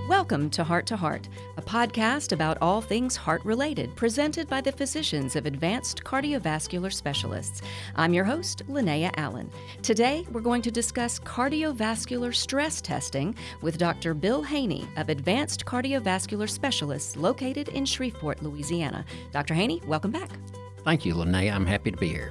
Welcome to Heart, a podcast about all things heart-related, presented by the physicians of Advanced Cardiovascular Specialists. I'm your host, Linnea Allen. Today, we're going to discuss cardiovascular stress testing with Dr. Bill Haney of Advanced Cardiovascular Specialists located in Shreveport, Louisiana. Dr. Haney, welcome back. Thank you, Linnea. I'm happy to be here.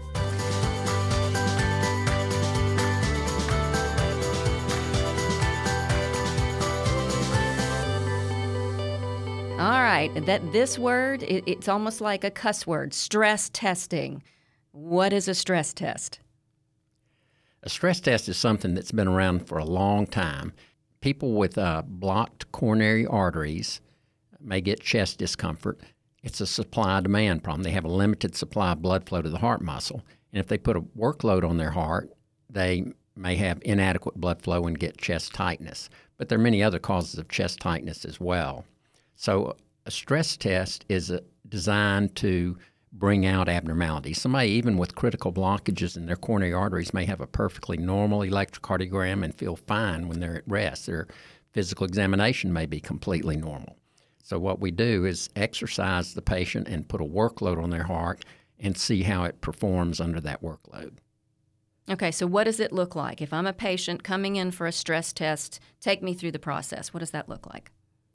All right, this word, it's almost like a cuss word, stress testing. What is a stress test? A stress test is something that's been around for a long time. People with blocked coronary arteries may get chest discomfort. It's a supply-demand problem. They have a limited supply of blood flow to the heart muscle. And if they put a workload on their heart, they may have inadequate blood flow and get chest tightness. But there are many other causes of chest tightness as well. So a stress test is designed to bring out abnormalities. Somebody, even with critical blockages in their coronary arteries, may have a perfectly normal electrocardiogram and feel fine when they're at rest. Their physical examination may be completely normal. So what we do is exercise the patient and put a workload on their heart and see how it performs under that workload. Okay, so what does it look like? If I'm a patient coming in for a stress test, take me through the process. What does that look like?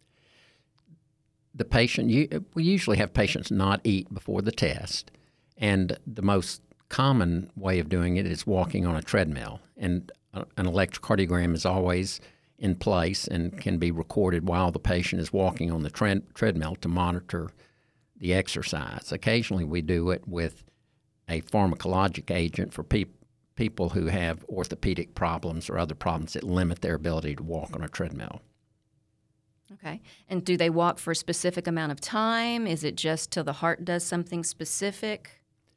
The patient, we usually have patients not eat before the test, and the most common way of doing it is walking on a treadmill. And an electrocardiogram is always in place and can be recorded while the patient is walking on the treadmill to monitor the exercise. Occasionally we do it with a pharmacologic agent for people who have orthopedic problems or other problems that limit their ability to walk on a treadmill. Okay. And do they walk for a specific amount of time? Is it just till the heart does something specific?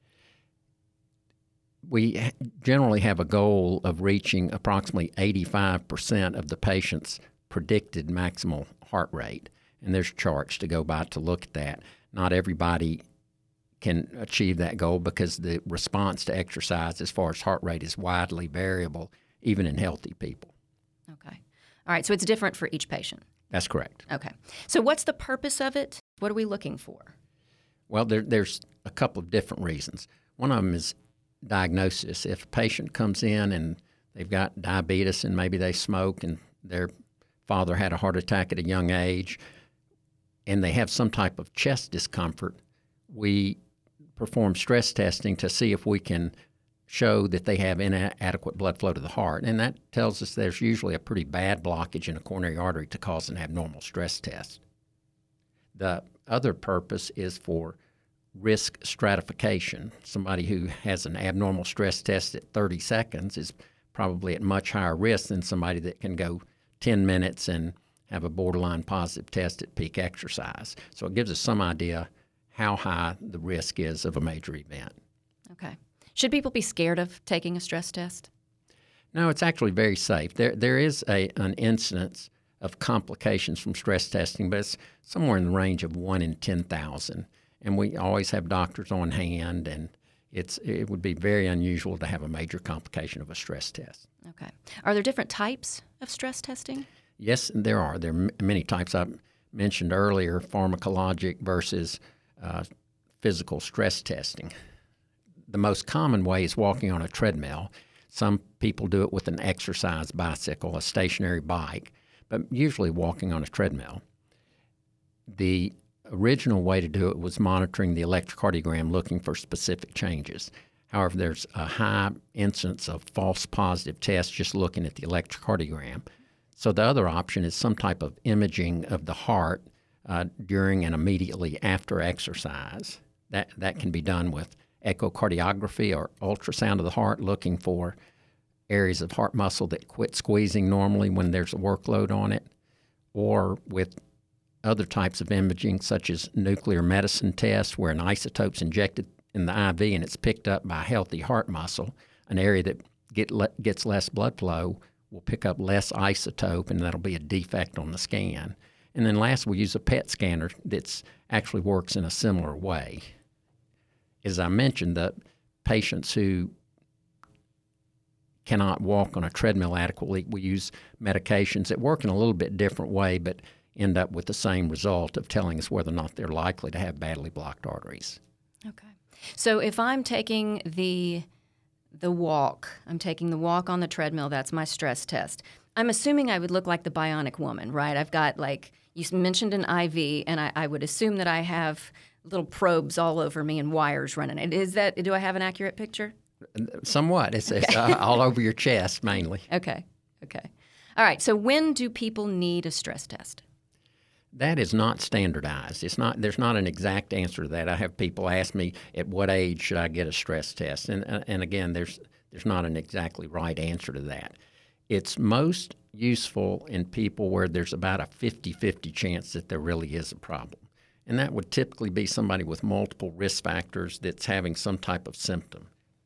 We generally have a goal of reaching approximately 85% of the patient's predicted maximal heart rate. And there's charts to go by to look at that. Not everybody can achieve that goal because the response to exercise as far as heart rate is widely variable, even in healthy people. Okay. All right. So it's different for each patient. That's correct. Okay. So what's the purpose of it? What are we looking for? Well, there's a couple of different reasons. One of them is diagnosis. If a patient comes in and they've got diabetes and maybe they smoke and their father had a heart attack at a young age and they have some type of chest discomfort, we perform stress testing to see if we can show that they have inadequate blood flow to the heart. And that tells us there's usually a pretty bad blockage in a coronary artery to cause an abnormal stress test. The other purpose is for risk stratification. Somebody who has an abnormal stress test at 30 seconds is probably at much higher risk than somebody that can go 10 minutes and have a borderline positive test at peak exercise. So it gives us some idea how high the risk is of a major event. Okay. Should people be scared of taking a stress test? No, it's actually very safe. There is an incidence of complications from stress testing, but it's somewhere in the range of 1 in 10,000. And we always have doctors on hand, and it would be very unusual to have a major complication of a stress test. Okay. Are there different types of stress testing? Yes, there are. There are many types. I mentioned earlier pharmacologic versus physical stress testing. The most common way is walking on a treadmill. Some people do it with an exercise bicycle, a stationary bike, but usually walking on a treadmill. The original way to do it was monitoring the electrocardiogram, looking for specific changes. However, there's a high incidence of false positive tests just looking at the electrocardiogram. So the other option is some type of imaging of the heart during and immediately after exercise. That can be done with echocardiography or ultrasound of the heart, looking for areas of heart muscle that quit squeezing normally when there's a workload on it, or with other types of imaging such as nuclear medicine tests where an isotope's injected in the IV and it's picked up by a healthy heart muscle. An area that gets less blood flow will pick up less isotope, and that'll be a defect on the scan. And then last, we use a PET scanner that actually works in a similar way. As I mentioned, the patients who cannot walk on a treadmill adequately, we use medications that work in a little bit different way, but end up with the same result of telling us whether or not they're likely to have badly blocked arteries. Okay. So if I'm taking the walk on the treadmill, that's my stress test. I'm assuming I would look like the Bionic Woman, right? I've got, like, you mentioned an IV, and I would assume that I have little probes all over me and wires running. Do I have an accurate picture? Somewhat. It's all over your chest mainly. Okay. All right. So when do people need a stress test? That is not standardized. There's not an exact answer to that. I have people ask me, at what age should I get a stress test? And again, there's not an exactly right answer to that. It's most useful in people where there's about a 50-50 chance that there really is a problem. And that would typically be somebody with multiple risk factors that's having some type of symptom.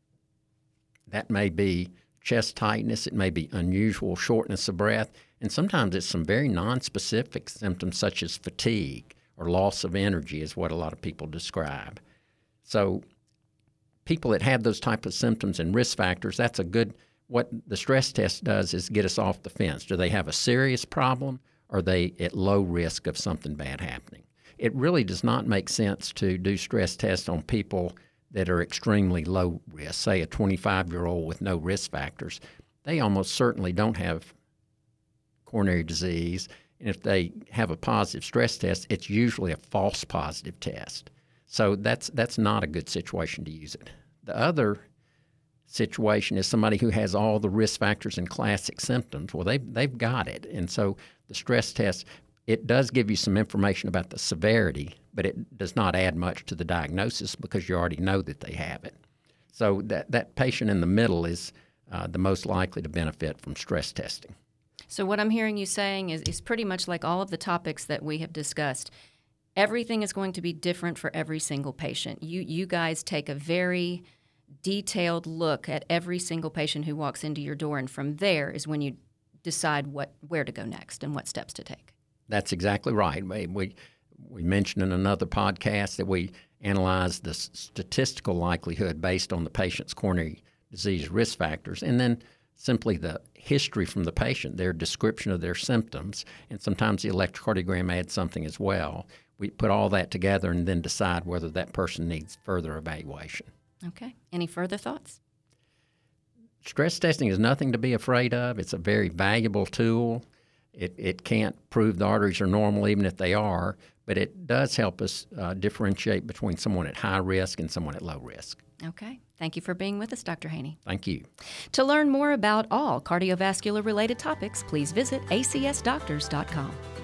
That may be chest tightness, it may be unusual shortness of breath, and sometimes it's some very nonspecific symptoms such as fatigue or loss of energy is what a lot of people describe. So people that have those type of symptoms and risk factors, that's a good, what the stress test does is get us off the fence. Do they have a serious problem, or are they at low risk of something bad happening? It really does not make sense to do stress tests on people that are extremely low risk, say a 25-year-old with no risk factors. They almost certainly don't have coronary disease, and if they have a positive stress test, it's usually a false positive test. So that's not a good situation to use it. The other situation is somebody who has all the risk factors and classic symptoms. Well, they've got it, and so the stress test, it does give you some information about the severity, but it does not add much to the diagnosis because you already know that they have it. So that patient in the middle is the most likely to benefit from stress testing. So what I'm hearing you saying is pretty much like all of the topics that we have discussed. Everything is going to be different for every single patient. You guys take a very detailed look at every single patient who walks into your door, and from there is when you decide where to go next and what steps to take. That's exactly right. We mentioned in another podcast that we analyze the statistical likelihood based on the patient's coronary disease risk factors, and then simply the history from the patient, their description of their symptoms, and sometimes the electrocardiogram adds something as well. We put all that together and then decide whether that person needs further evaluation. Okay. Any further thoughts? Stress testing is nothing to be afraid of. It's a very valuable tool. It can't prove the arteries are normal even if they are, but it does help us differentiate between someone at high risk and someone at low risk. Okay. Thank you for being with us, Dr. Haney. Thank you. To learn more about all cardiovascular-related topics, please visit acsdoctors.com.